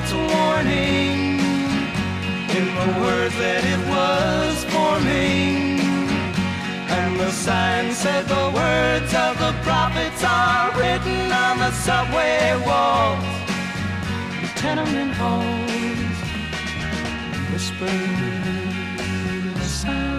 its warning in the words that it was forming. And the sign said the words of the prophets are written on the subway walls, the tenement halls, whispered sounds.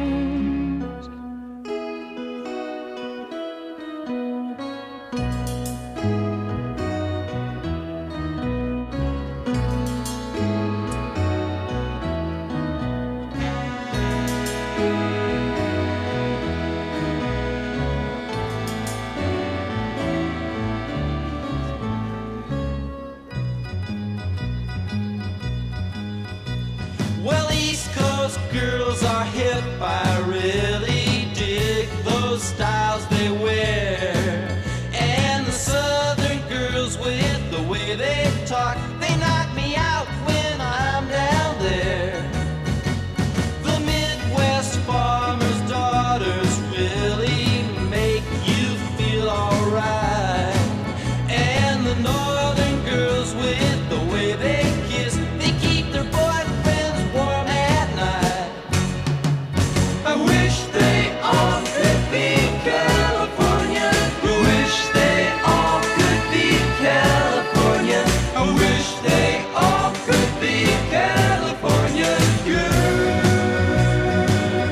Well, East Coast girls are hip, I really dig those styles they wear. And the Southern girls with the way they talk, they knock me out when I'm down there. The Midwest farmers' daughters really make you feel alright. And the Northern girls with the way they kiss, they keep their boyfriends warm at night. I wish they all could be California. I wish they all could be California. I wish they all could be California girls.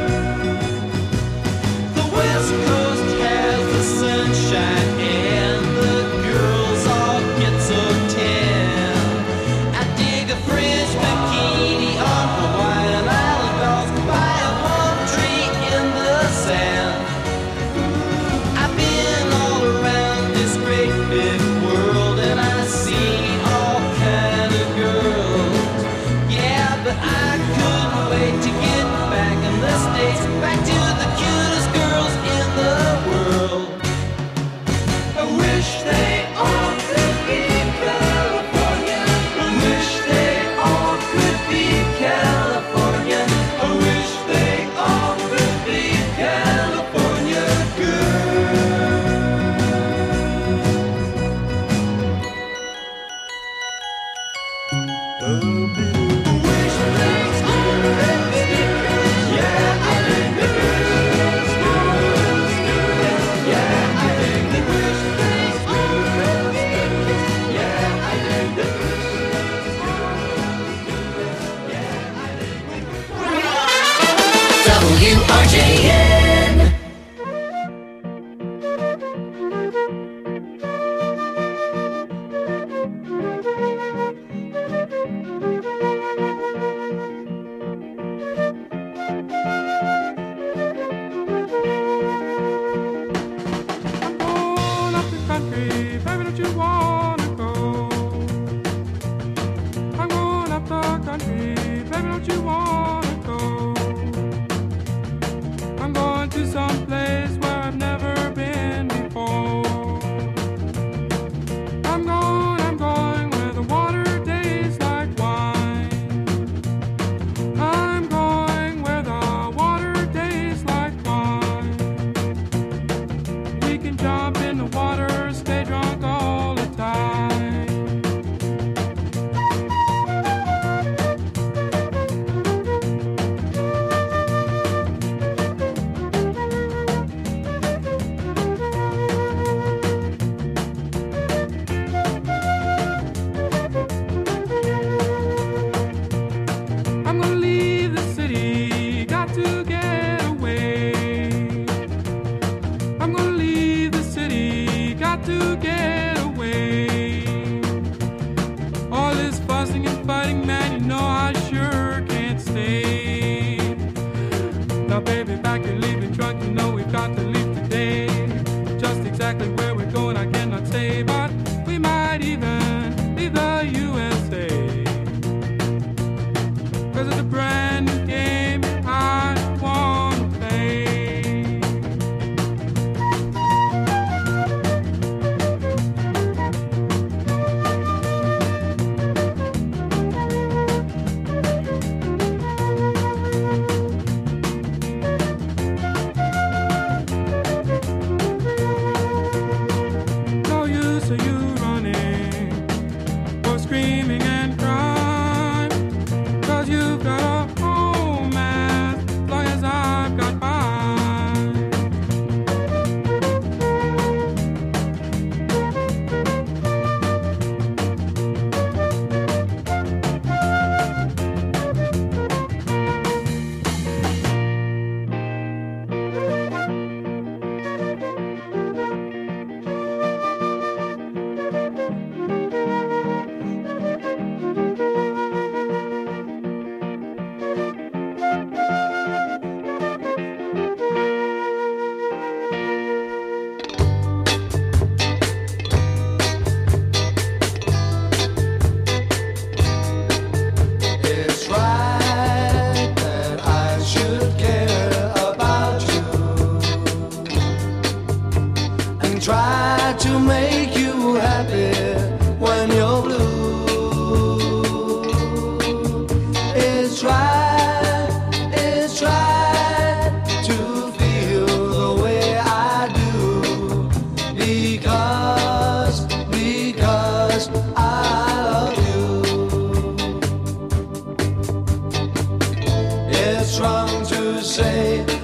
The West Coast has the sunshine and the girls all get so tan. I dig a French bikini on Hawaiian Island dolls by a palm tree in the sand. I've been all around this great big world and I've seen all kind of girls. Yeah, but I couldn't wait to get back in the States, back to the cutest girls in the world. I wish they all could be California. I wish they all could be California. I wish they all could be California WRJN. Going up the country, baby, don't you wanna go? I'm going up the country, baby, don't you wanna go? I'm going to some place where I've never been before. I'm going where the water tastes like wine. I'm going where the water tastes like wine. We can jump in the water, stay drunk all the time. I'm gonna leave the city, got to get away. I'm gonna leave the city, got to get away. All this fussing and fighting, man, you know I sure can't stay. Now, baby, back you're leaving drunk, you know we've got to leave today. Just exactly where we're going, I cannot say, but we might even leave the USA. 'Cause it's a brand new game I wanna play.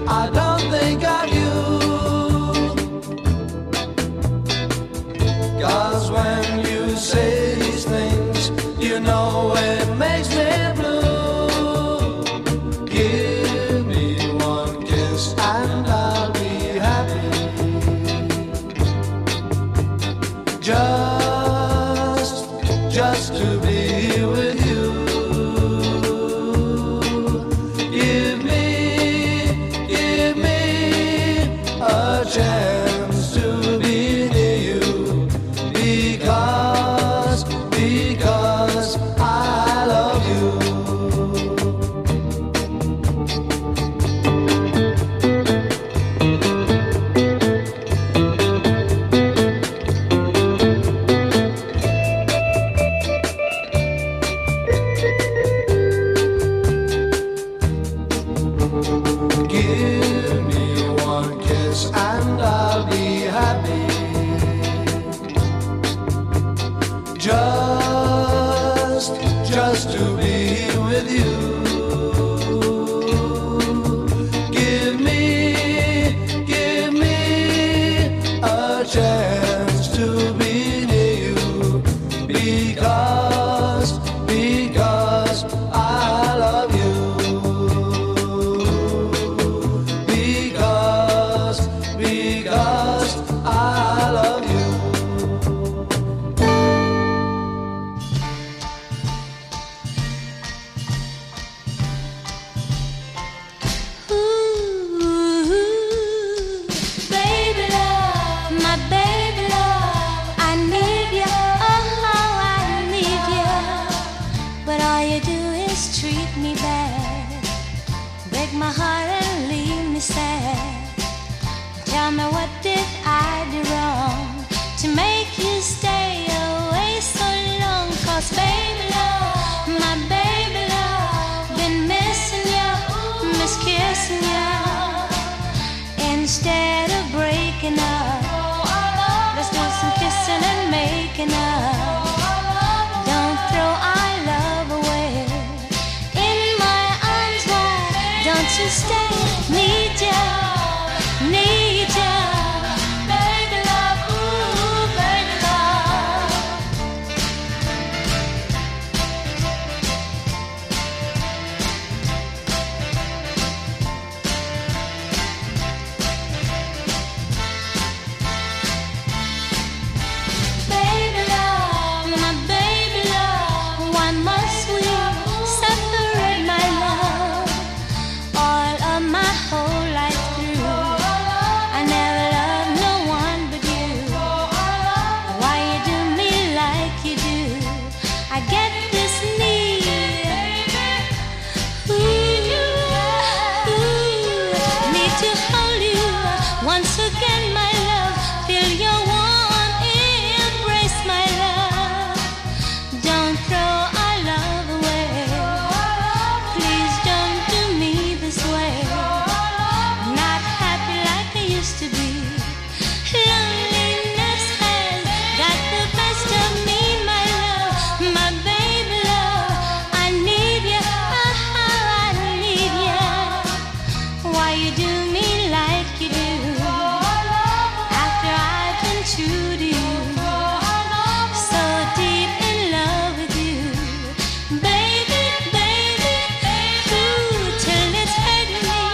I don't think of you. 'Cause when you say these things, you know it makes me blue. Give me one kiss and I'll be happy. Just to be with you. Give me a chance to be near you. Because I love you. Give me one kiss and I'll be happy. Just to be with you. Give me a chance to be near you. Because I love you. Because I love you. My heart and leave me sad. Tell me, what did I do wrong to make you stay away so long? 'Cause baby love, my baby love, been missing you, miss kissing you. Instead of breaking up, let's do some kissing and making up. Don't throw our love away. Don't you stay, need ya, baby love, ooh, baby love. Baby love, my baby love, why must we separate, my love? All of my whole life through, I never loved no one but you. Why you do me like you do? I get this need, need to hold you once again, my love. Feel your warm embrace, my love. Don't throw our love away. Please don't do me this way. Not happy like I used to be. Loneliness has got the best of me, my love, my baby love. I need you, I need you. Why you do me like you do? After I've been true to you, so deep in love with you, baby, ooh, till it's hurting me,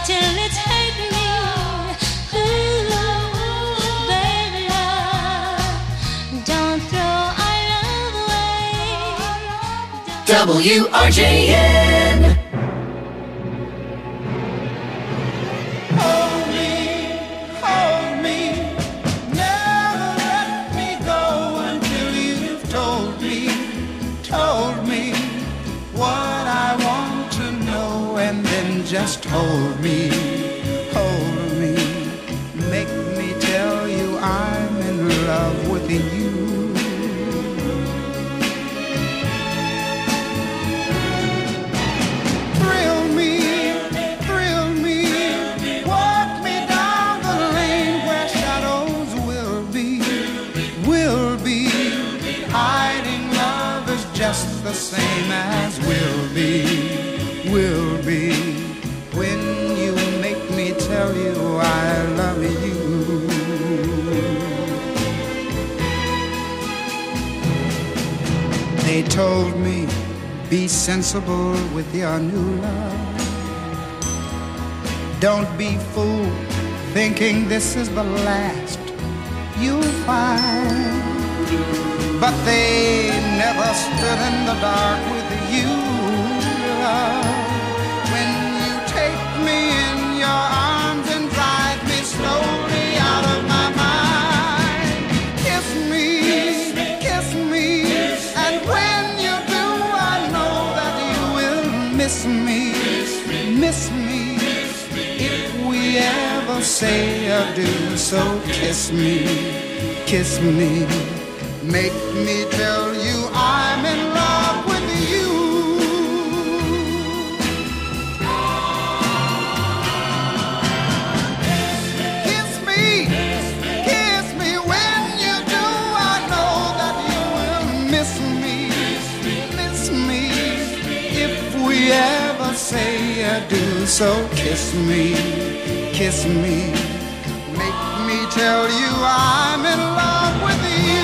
ooh, baby love, don't throw our love away. WRJN. Hold me, never let me go until you've told me what I want to know, and then just hold me, make me tell you I'm in love with you. Thrill me, walk me down the lane where shadows will be. Hiding love is just the same as will be. When you make me told me, be sensible with your new love. Don't be fooled thinking this is the last you'll find. But they never stood in the dark with you, love. When you take me in your arms and drive me slowly out of my mind, kiss me, kiss me, and when you do, I know that you will miss me, miss me. If we ever say adieu, so kiss me, kiss me. Make me tell you I'm in love with you. Kiss me, kiss me. When you do, I know that you will miss me, miss me. If we ever say adieu, so kiss me, kiss me. Make me tell you I'm in love with you.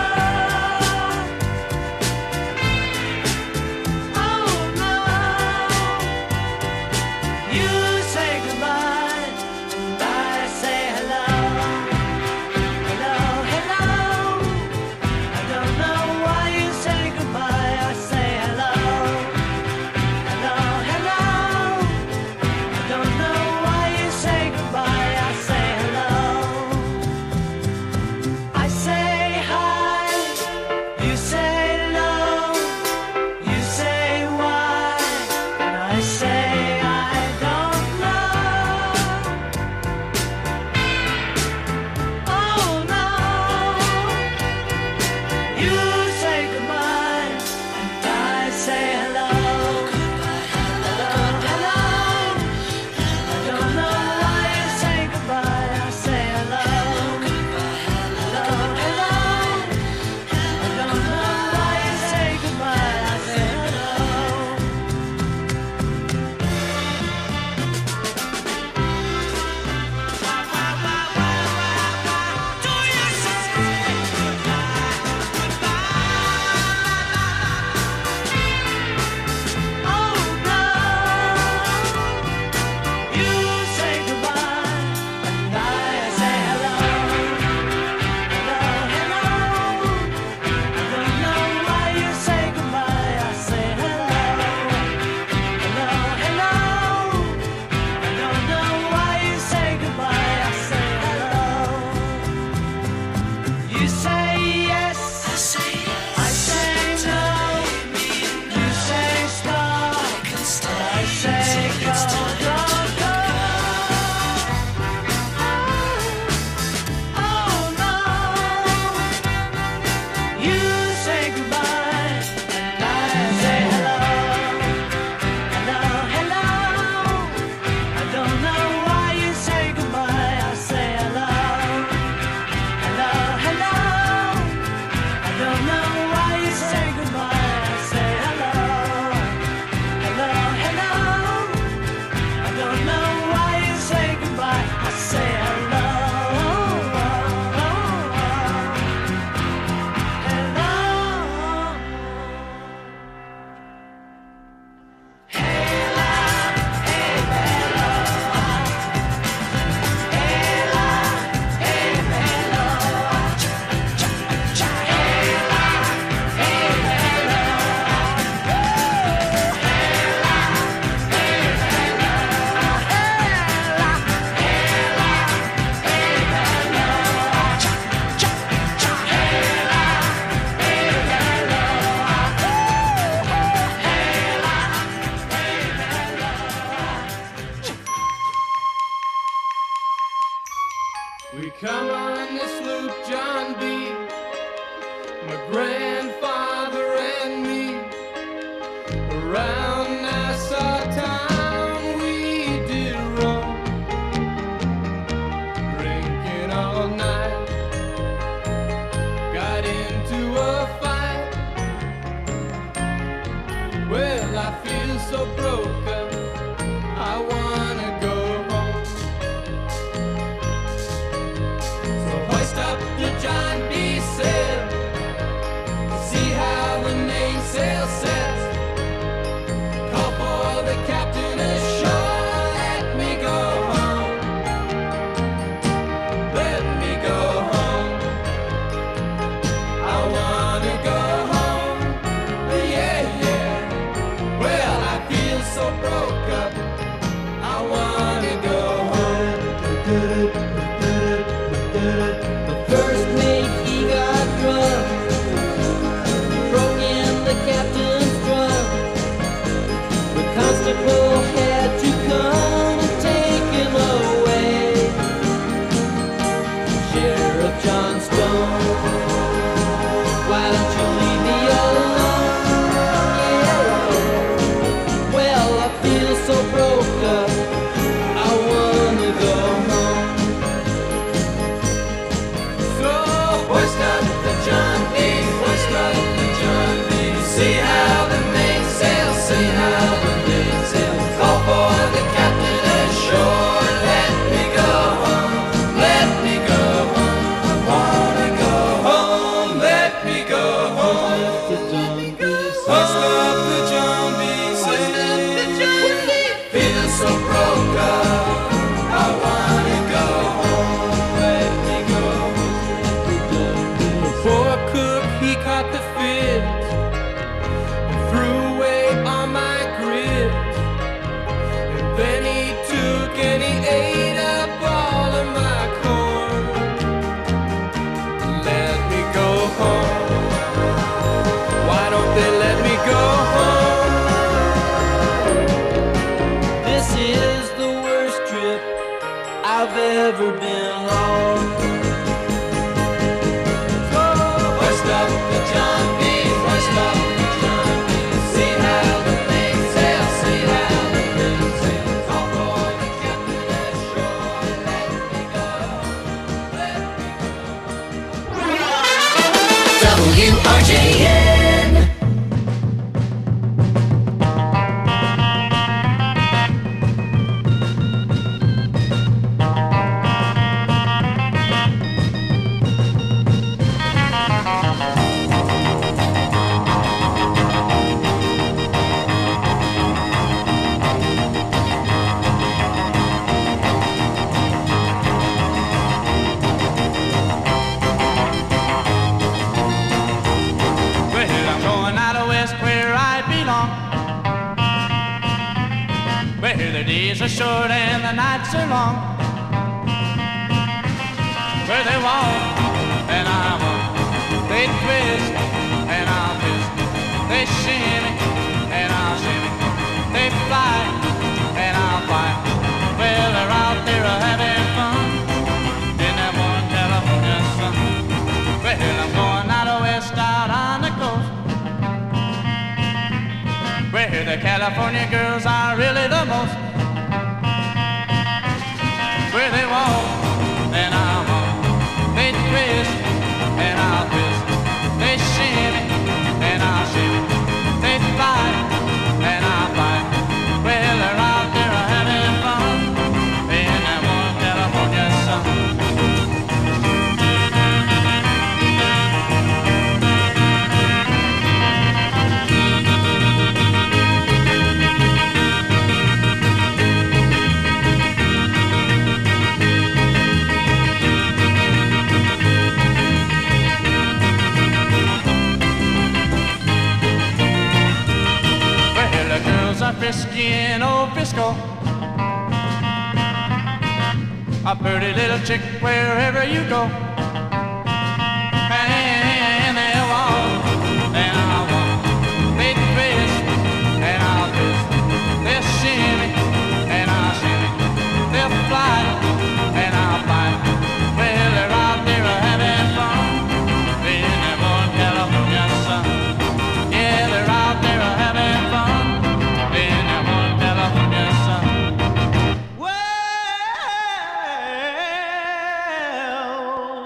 Oh no. so broke up, I wanna go home. So hoist up the John B. sail, see how the mainsail sets. Call for the captain ashore, let me go home. Let me go home. I wanna go home. Yeah, yeah. Well, I feel so broke up, I wanna go home. The first mate, he got drunk, broke in the captain's drum. The constable had to come and take him away. Sheriff John Stone, why don't you leave me alone? Yeah. Well, I feel so broke up, I wanna go home. So hoist up the John B, hoist up the John B. See how the mainsail, see how the mainsail. Call for the captain ashore, let me go home, let me go home. I wanna go home, let me go home. Hoist up the John B, feel so broke up, I wanna go home, let me go home. The poor cook, he caught the fit and threw away all my grit. And then he took and he ate up all of my corn. Let me go home. Why don't they let me go home? This is the worst trip I've ever been on. So hoist up the John B, hoist up the John B. See how the mainsail, see how the mainsail. Call for the captain ashore, let me go, let me go. WRJN. Well, I'm going out of west where I belong, where the days are short and the nights are long, where they walk and I walk, they twist and I'll twist, they shimmy and I'll shimmy, they fly and I'll fly. Well, they're out there having fun in that one California sun. Well, I'm going out of west, out on the coast, where the California girls are really the most, where they walk and I walk, they twist and I'll twist, they shimmy and I'll shimmy, they fly and I'll fly. Well, they're out there having fun in that one California sun. Well, the girls are frisky in old Frisco, a pretty little chick wherever you go. And they'll walk and I'll walk, they twist and I'll twist, they'll shimmy and I'll shimmy, they'll fly and I'll fly. Well, they're out there having fun in that one California sun. Yeah, they're out there having fun in that one California sun. Well,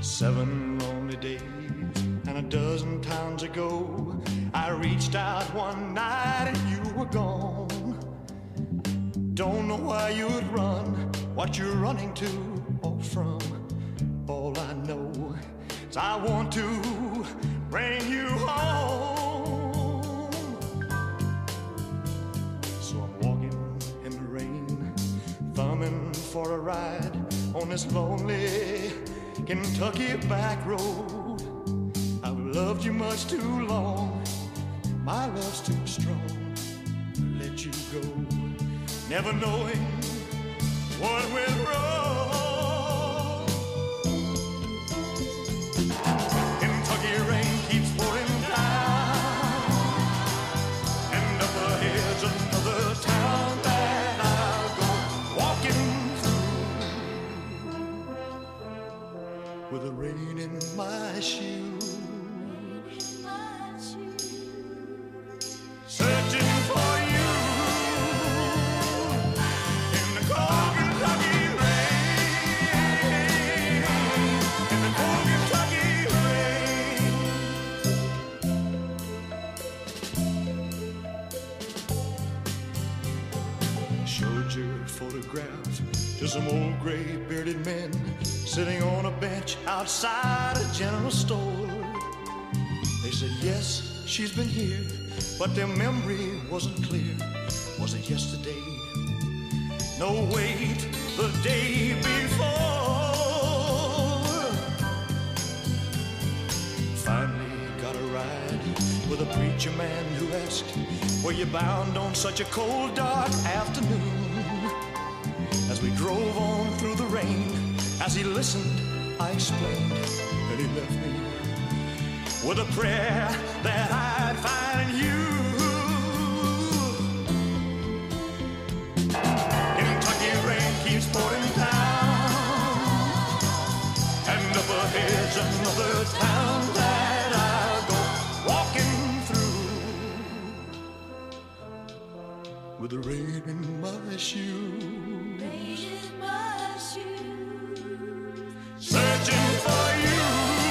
7 lonely days and a dozen times ago, I reached out one night and you were gone. Don't know why you'd run, what you're running to or from. All I know is I want to bring you home. So I'm walking in the rain, thumbing for a ride on this lonely Kentucky back road. I've loved you much too long, my love's too strong to let you go, never knowing what went wrong. Kentucky rain keeps pouring down, and up ahead's another town that I'll go walking through with the rain in my shoes, searching for you in the cold Kentucky rain, in the cold Kentucky rain. Showed your photograph to some old gray bearded men sitting on a bench outside a general store. They said, yes, she's been here, but their memory wasn't clear. Was it yesterday? No, wait, the day before. Finally got a ride with a preacher man who asked, were you bound on such a cold, dark afternoon? As we drove on through the rain, as he listened, I explained, and he left me with a prayer that I'd find you. Kentucky rain keeps pouring down, and up ahead's another town that I'll go walking through with the rain in my shoes, searching for you.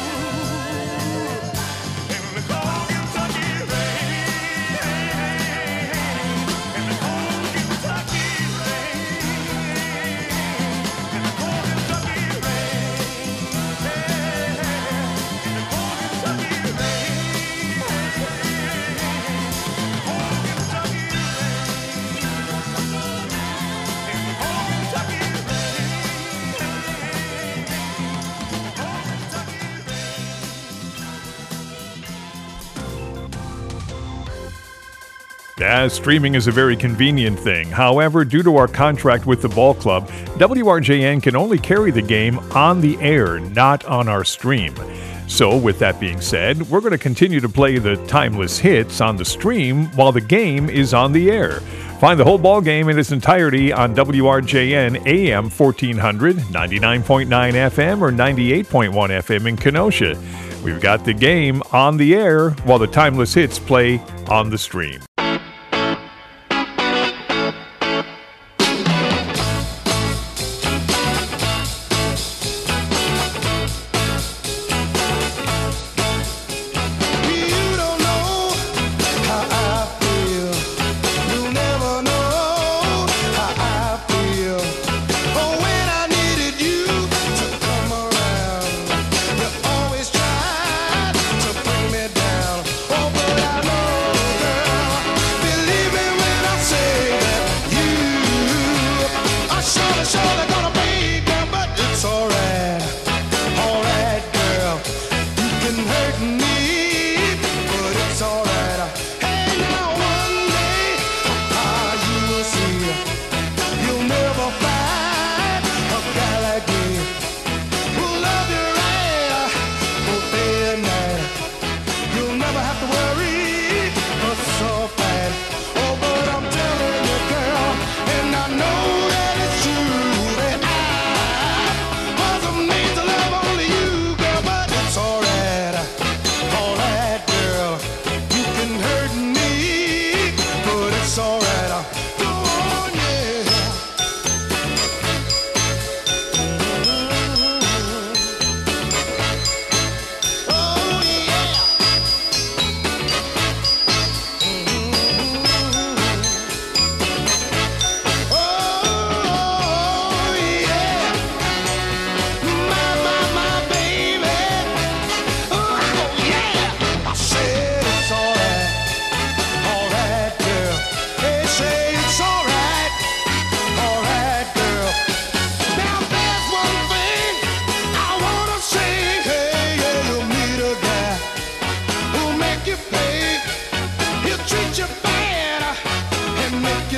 Streaming is a very convenient thing. However, due to our contract with the ball club, WRJN can only carry the game on the air, not on our stream. So, with that being said, we're going to continue to play the timeless hits on the stream while the game is on the air. Find the whole ball game in its entirety on WRJN AM 1400, 99.9 FM, or 98.1 FM in Kenosha. We've got the game on the air while the timeless hits play on the stream. Always tried to bring me down. Oh, but I know, girl,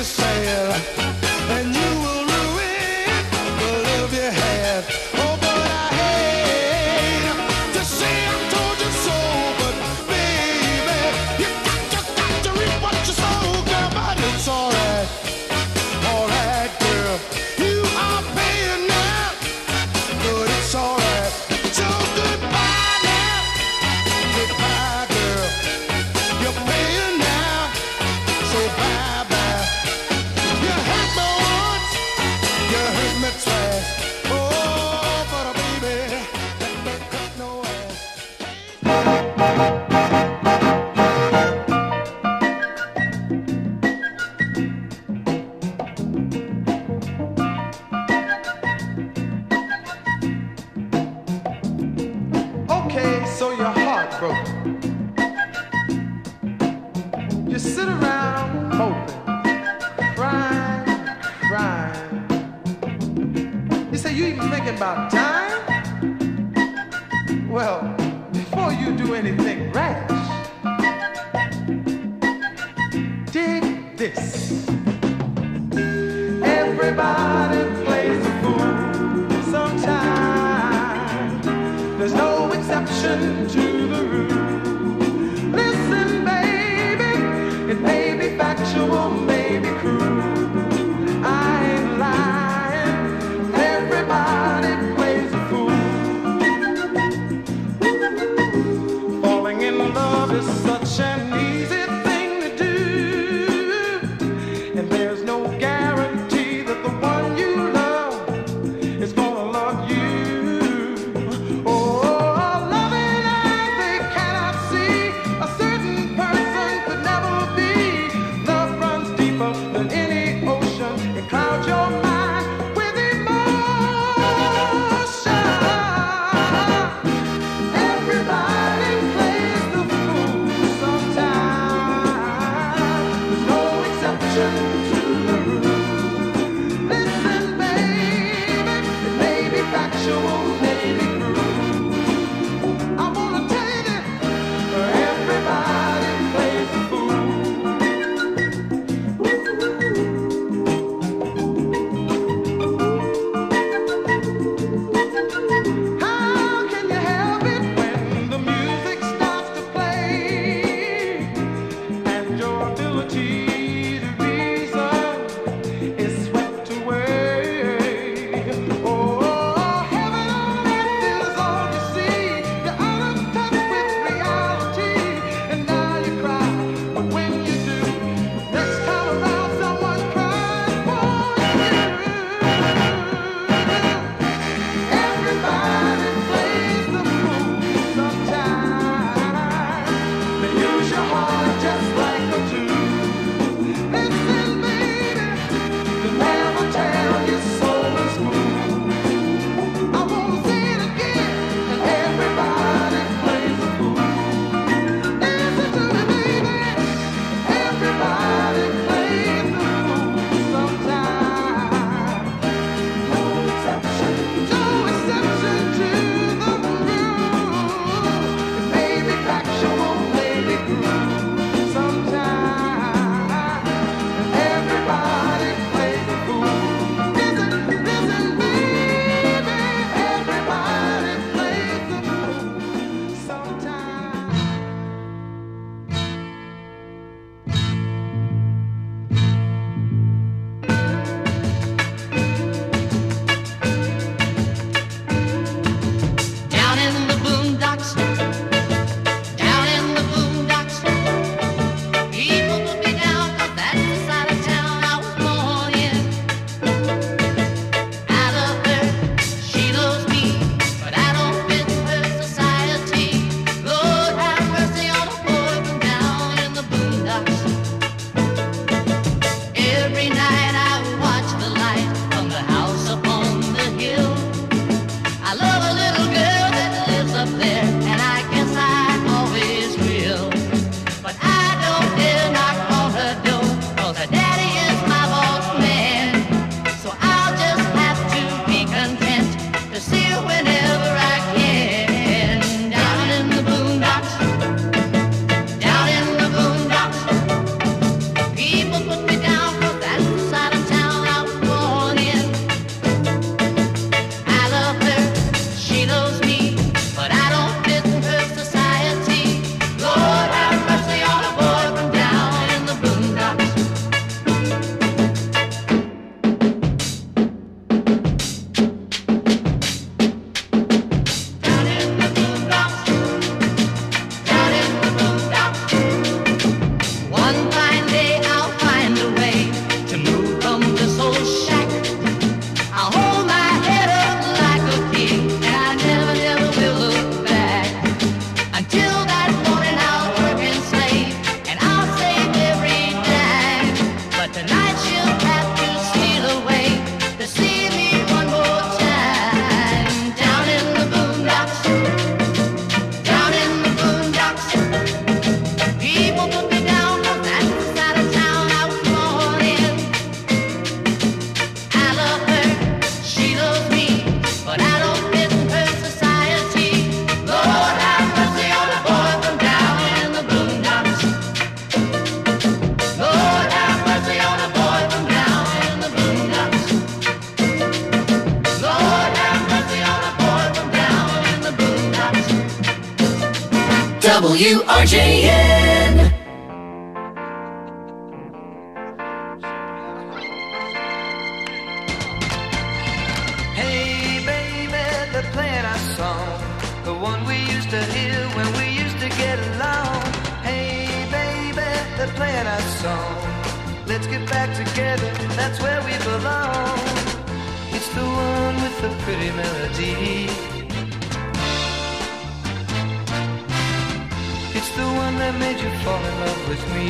you said, and you will ruin the love you had. Oh, but I hate to say I told you so, but baby, you got to reap what you sow, girl. But it's alright, girl. You are paying now, but it's alright. So goodbye now, goodbye, girl. You're paying now, so bye bye. You hurt me once, you hurt me twice. Oh, but baby, that don't cut no ass. Okay, so your heart broke. You sit around hoping, crying. You say you even thinking about time? Well, before you do anything rash, dig this. Everybody plays the fool sometimes. There's no exception to the rule. Listen, baby, it may be factual, may be cruel. I ain't lying. Everybody plays the fool. Falling in love is such an easy thing to do, and there's no guarantee that the one you love is gonna love you. Oh, loving eyes they cannot see. A certain person could never be. Love runs deeper than any ocean. It clouds your mind with emotion. Everybody plays the fool sometimes. There's no exception to the rule. Listen, baby, it may be factual, may be cruel. I wanna tell you that everybody plays the fool. How can you help it when the music starts to play and your ability to reason is swept away? Oh, heaven on earth is all you see. You're out of touch with reality, and now you cry. But when you do, next time around, someone cries for you. Everybody plays the fool sometimes. They use your heart just like a tool. Listen, baby, they never tell your soul is cool. I wanna say it again, and everybody plays the fool. Listen to me, baby, everybody plays the fool sometimes. No exception to the rule. It may be factual, may be cruel. Sometimes everybody plays the fool. Listen, baby, everybody plays the fool sometimes. Down in the boondocks, people put me down 'cause that's the side of town I was born in. Out of her, she loves me, but I don't fit her society. Lord have mercy on a boy from down in the boondocks. Every night I watch the light from the house upon the hill. I love a little girl that lives up there, and I guess I always will. But I don't dare knock on her door, 'cause her daddy is my boss man. So I'll just have to be content to see her whenever I can. Down in the boondocks, people put me down 'cause that's WRJN. Hey baby, they're playing our song, the one we used to hear when we used to get along. Hey baby, they're playing our song. Let's get back together, that's where we belong. It's the one with the pretty melody. It's the one that made you fall in love with me.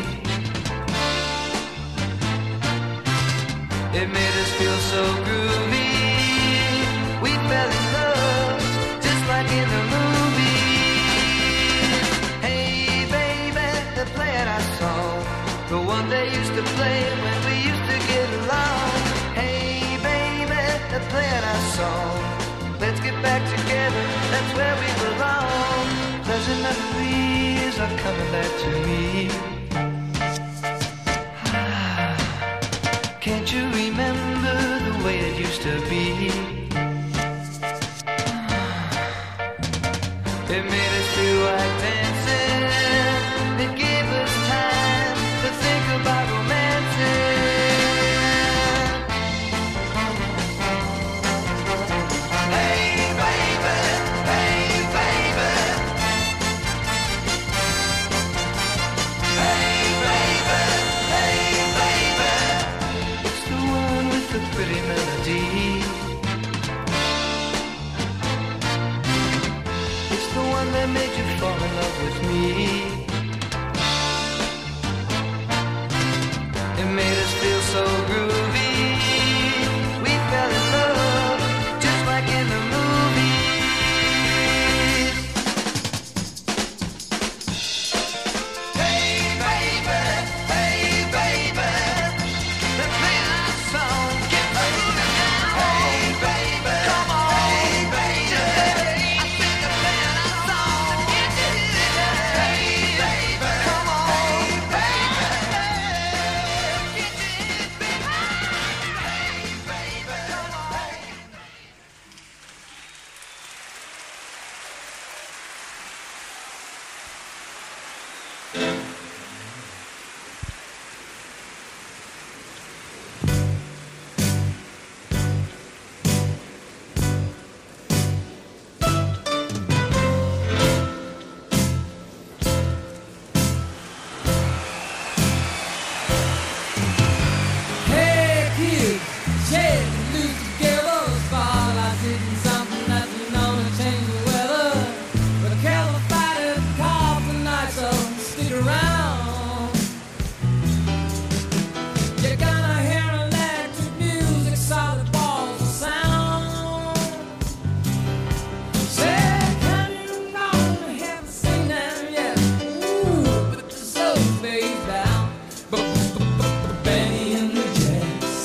It made us feel so groovy. We fell in love, just like in the movies. Hey baby, they're playing our song, the one they used to play when we used to get along. Hey baby, they're playing our song. Let's get back together, that's where we belong. Pleasant memories are coming back to me. Can't you remember the way it used to be? It made us feel like dancing. It gave us time to think about romancing. Hey baby, hey baby. Hey baby, hey baby. It's the one with the pretty melody. It's the one that made you fall in love with me. It made us feel so groovy. We fell in love, just like in the movies. Hey baby, hey baby. They're playing our song, get moving now. Hey baby, come on. Hey baby, I think they're playing our song. Get hey baby, come on. Hey baby, get hey baby, come on. Hey kids, shake and loose together. Spotlight hitting something that's known to change the weather. But a calified call tonight, so stick around. You're gonna hear electric music, solid balls of sound. Say, can you know I haven't seen them yet? Ooh, but the soul fades down. Benny and the Jets.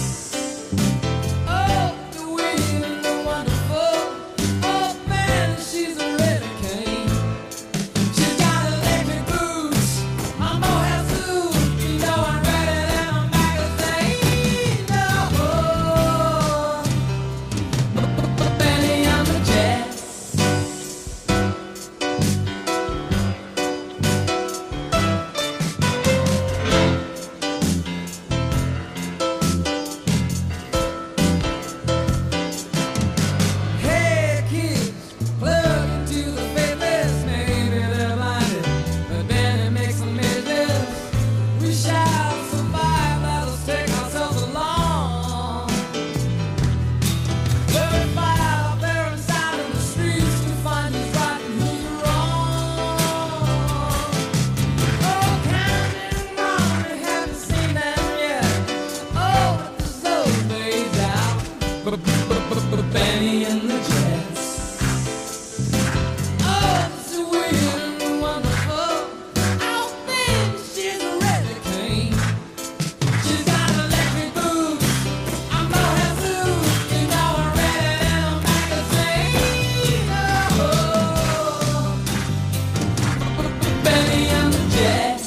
Oh, the weird and the wonderful. Oh, man, she's a really king. She's got electric boots. I'm Mohead suit. You know I'm ready than a magazine. Oh, Benny and the Jets. Hey kids, plug into the faithless. Maybe they're blinded, but then it makes them midget. We shall survive, let us take ourselves along. We'll fight out there inside of the streets to find who's right and who's wrong. Oh, counting wrong, we haven't seen them yet. Oh, but the soul fades out. Benny and the Jets. Oh, so weird and wonderful. Oh, man, she's a really queen. She's got electric boots. I'm Mohead suit. You know I'm ready than a magazine. Oh, Benny and the Jets.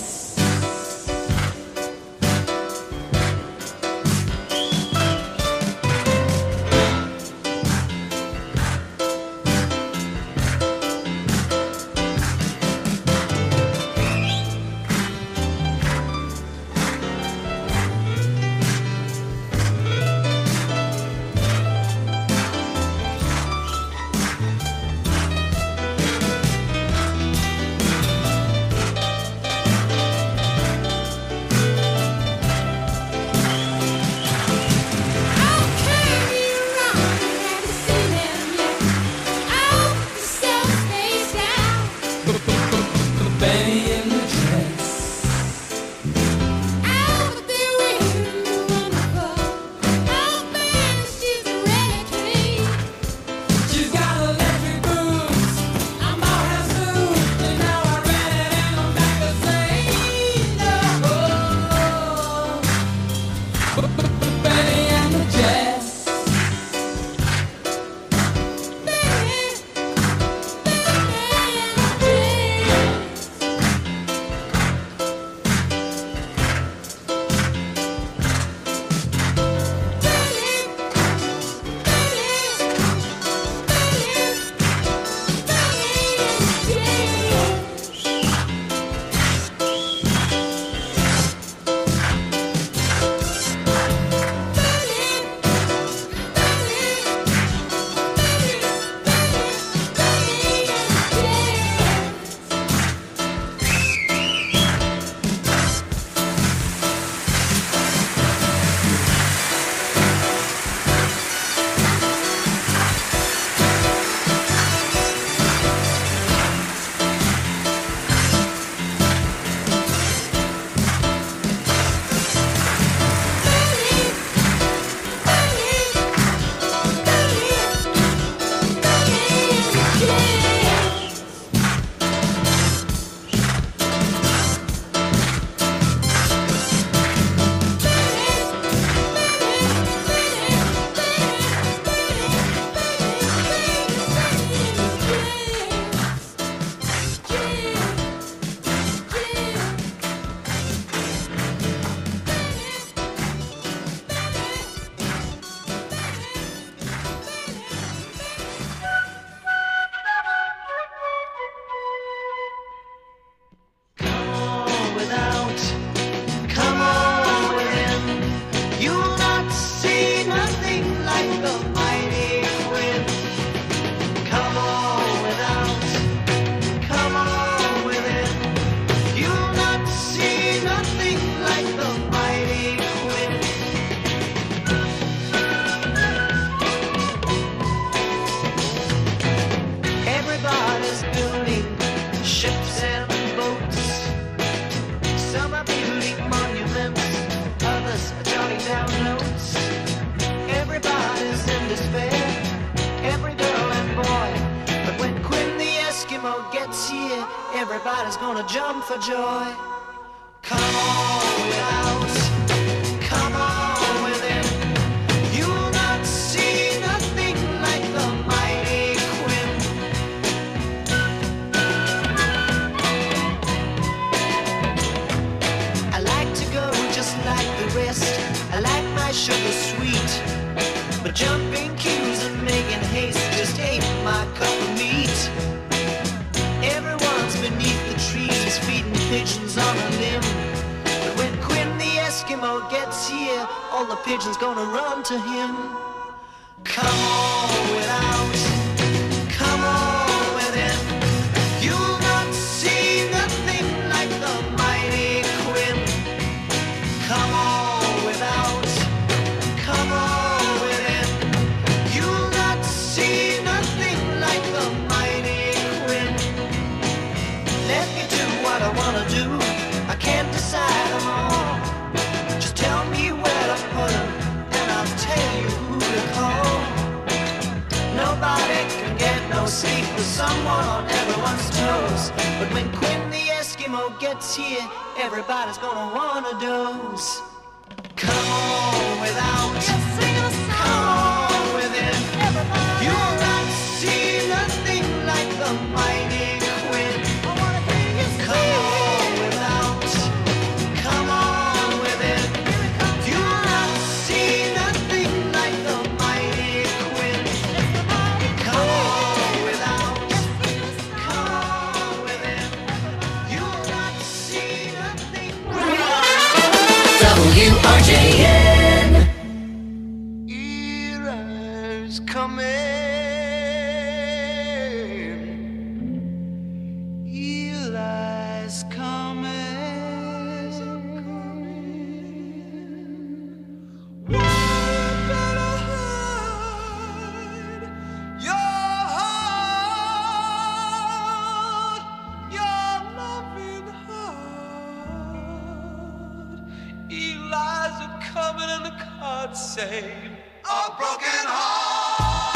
everybody's gonna jump for joy. Come on without, come on within. You'll not see nothing like the mighty Quinn. I like to go just like the rest. I like my sugar sweet, but jumping queues and making haste just ain't my cup of meat. Everyone's beneath the trees feeding pigeons on a limb. But when Quinn the Eskimo gets here, all the pigeons gonna run to him. Come on without, come on within. You'll not see nothing like the mighty Quinn. Come on without, come on within. You'll not see nothing like the mighty Quinn. Let me do what I wanna do. I can't decide them all. Just tell me where to put them, and I'll tell you who to call. Nobody can get no sleep with someone on everyone's toes. But when Quinn the Eskimo gets here, everybody's gonna wanna doze. Come on without, come on within. You'll not see nothing like the mighty Quinn. Come on without, come on within. You'll not see nothing like the mighty Quinn. Come on without, come on within. You'll not see nothing WRJN. Era's coming. Eli's coming. One better hide your heart, your loving heart. Eli's a coming and the cards say a broken heart.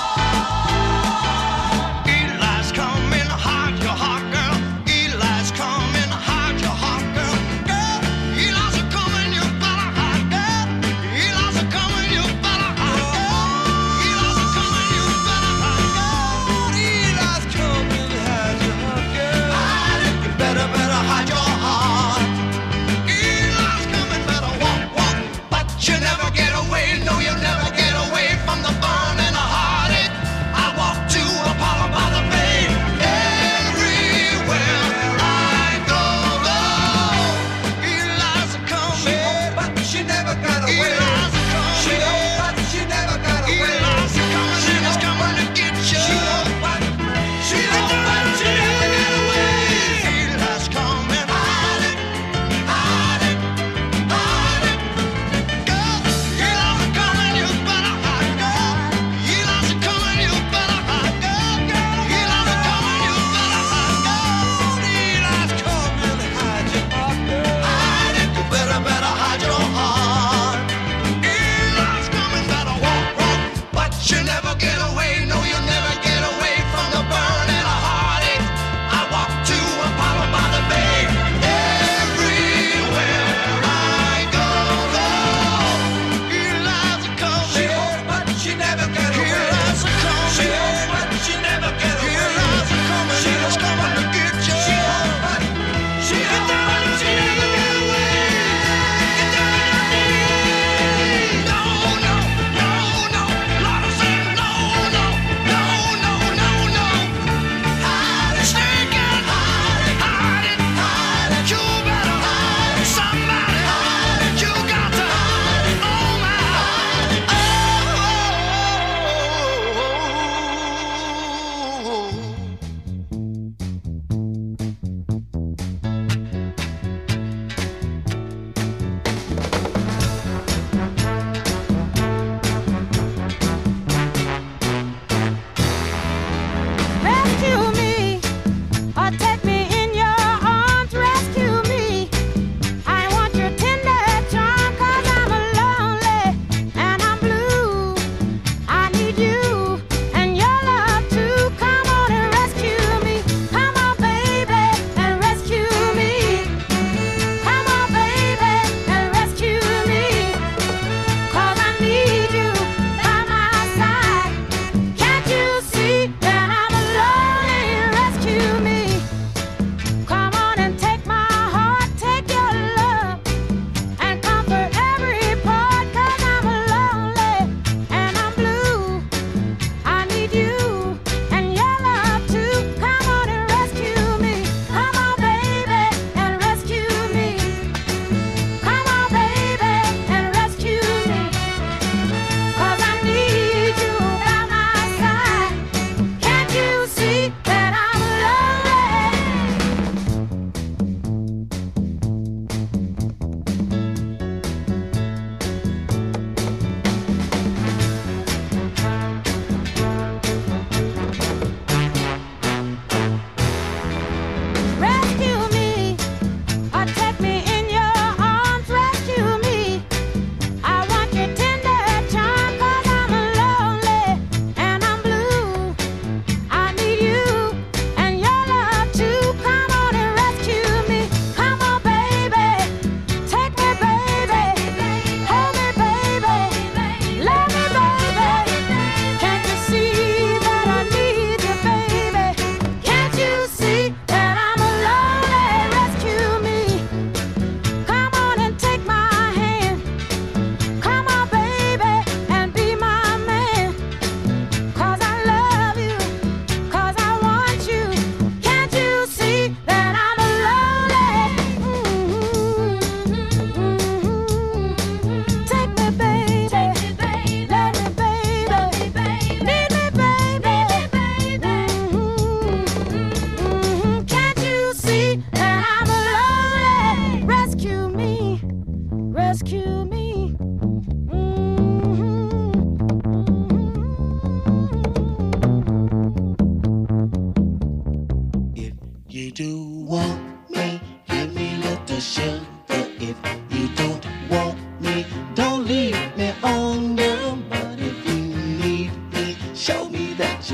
Eli's coming, hide your heart, girl. Eli's coming, hide your heart, girl. Girl, Eli's a coming, you better hide, girl. Eli's a coming, you better hide, girl. Eli's a coming, you better hide, girl. Eli's coming, hide your heart, girl. Hide it, you better hide your heart. Eli's coming, better walk, walk, but you never get away. No, you'll never get away from the bar.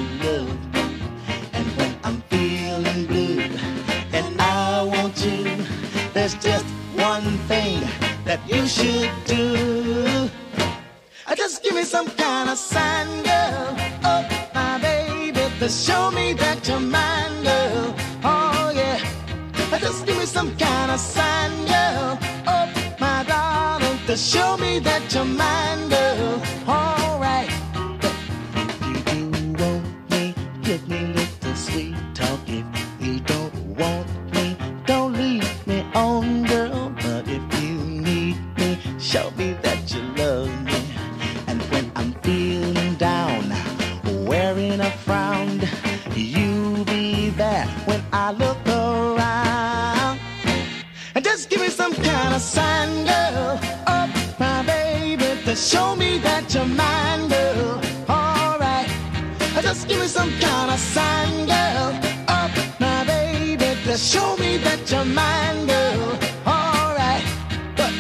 you love me. And when I'm feeling blue and I want you, there's just one thing that you should do. Just give me some kind of sign, girl. Oh, my baby, to show me that you're mine, girl. Oh, yeah. Just give me some kind of sign, girl. Oh, my darling, to show me that you're mine, girl. All right. If you want me, give me a little sweet talk. If you don't want me, don't leave me on, girl. But if you need me, show me that you love me. And when I'm feeling down, wearing a frown, you be there when I look around. And just give me some kind of sign, girl. Oh, my baby, to show me that you're mine, girl. All right. Just give me some kind of sign, girl. Oh, my baby, to show me that you're mine, girl. All right. But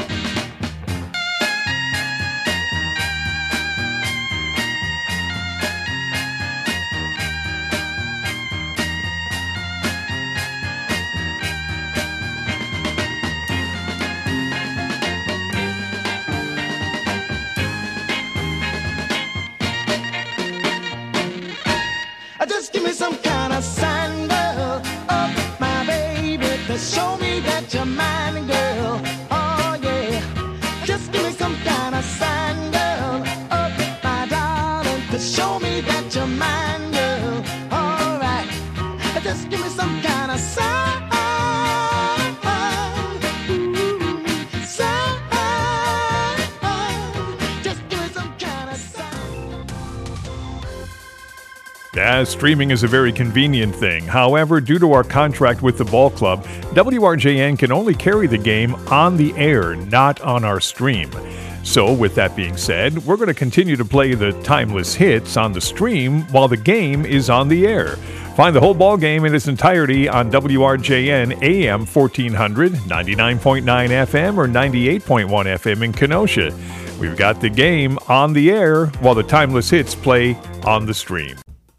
just give me some kind of sign, girl. Oh, my baby, to show me that you're mine, girl. Oh, yeah. Just give me some kind of sign, girl. Oh, my darling, to show me that you're mine, girl. All right. Just give me some kind of sign. Ooh, sign. Just give me some kind of sign. Yeah, streaming is a very convenient thing. However, due to our contract with the ball club, WRJN can only carry the game on the air, not on our stream. So, with that being said, we're going to continue to play the timeless hits on the stream while the game is on the air. Find the whole ball game in its entirety on WRJN AM 1400, 99.9 FM, or 98.1 FM in Kenosha. We've got the game on the air while the timeless hits play on the stream.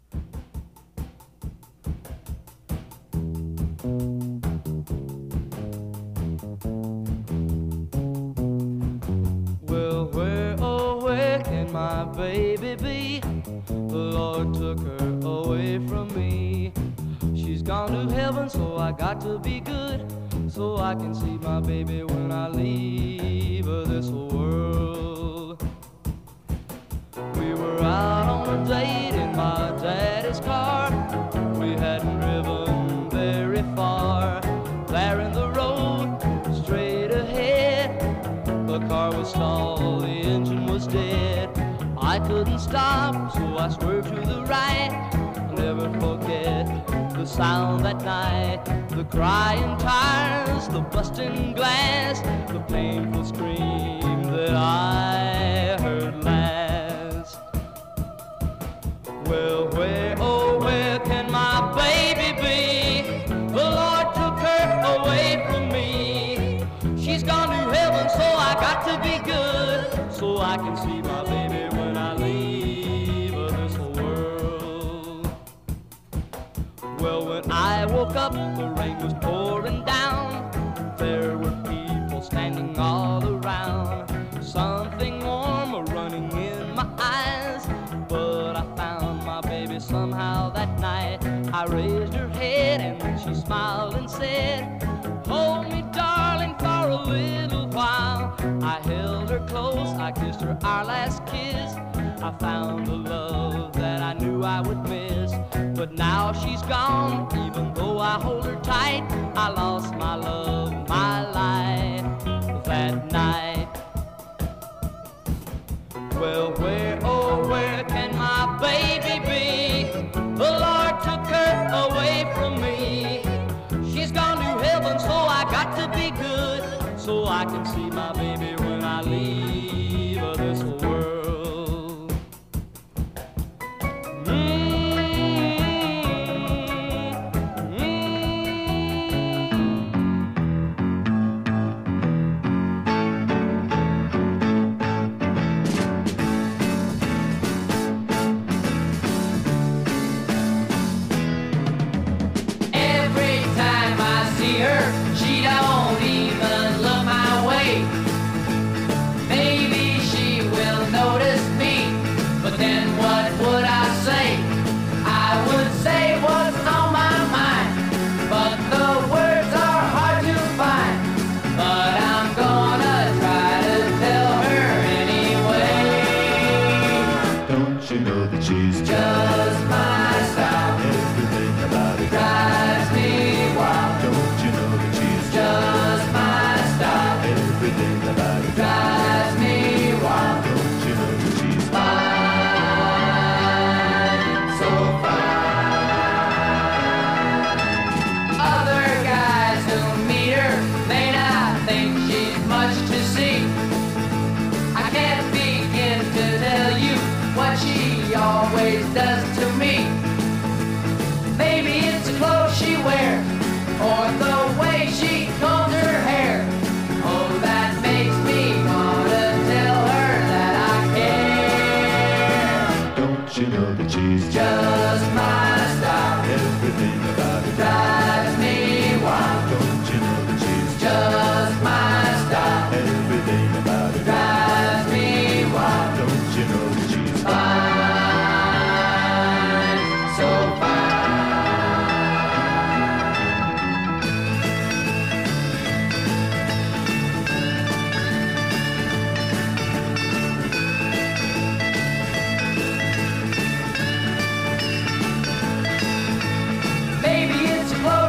Well, where, oh, where can my baby be? The Lord took her away from me. She's gone to heaven, so I got to be good, so I can see my baby when I leave this world. We were out on a date in my daddy's car. We hadn't driven very far. There in the road, straight ahead, the car was stalled, the engine was dead. I couldn't stop, so I swerved to the right. I'll never forget the sound that night, the crying tires, the busting glass, the painful scream that I heard last. Well, where, oh, where can my baby be? The Lord took her away from me. She's gone to heaven, so I got to be good, so I can see my baby when I leave this world. Well, when I woke up, the rain was pouring down. There were people standing all around. Something warm running in my eyes, but I found my baby somehow that night. I raised her head and then she smiled and said, "Hold me, darling, for a little while." I held her close, I kissed her our last kiss. I found the love that I knew I would miss. But now she's gone, even though I hold her tight. I lost my love, my life that night. Well, where, oh, where can my baby be? The Lord took her away from me. She's gone to heaven, so I got to be good, so I can see my baby when I leave this world.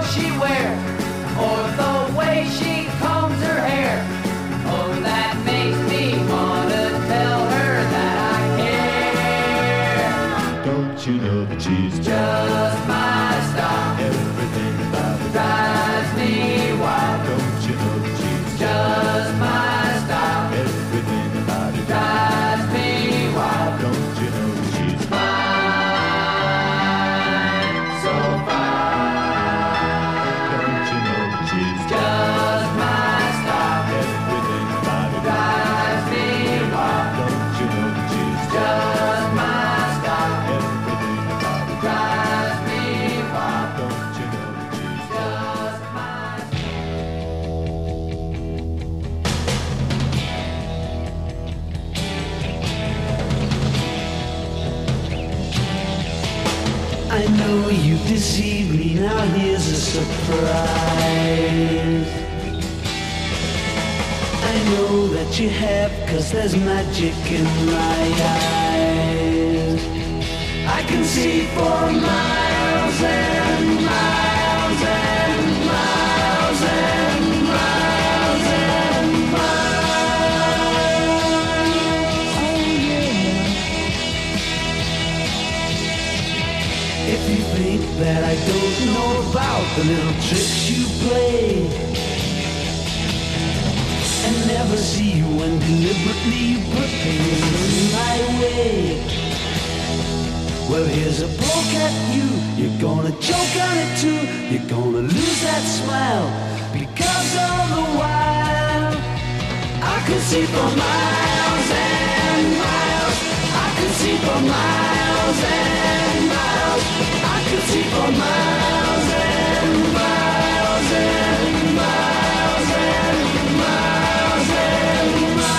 she wears or the way she combs her hair. Oh, that makes me wanna tell her that I care. Don't you know that she's Just my style everything about it? drives me wild. Don't you know that she's Just my style everything about it? drives me wild. Don't you know that she's Fine, so fine. Don't you know that she's Just my style everything about it? drives me wild. Don't you know that she's Just my style everything about it? drives me wild. Don't you know that she's Just my I know you deceived me, now here's a surprise. I know that you have, 'cause there's magic in my eyes. I can see for miles and miles and miles and miles and miles. Oh yeah. If you think that I don't know about the little tricks you play and never see you when deliberately you put things in my way, well, here's a poke at you. You're gonna choke on it too. You're gonna lose that smile because all the while I could see for miles and miles. I could see for miles and miles. I could see for miles and miles and miles and miles and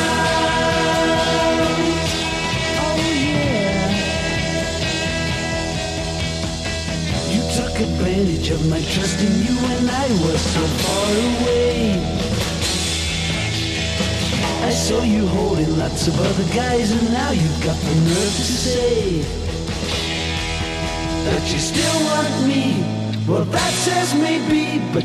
miles. Oh yeah. You took advantage of my trust in you when I was so far away. I saw you holding lots of other guys, and now you've got the nerve to say that you still want me. Well, that says maybe, but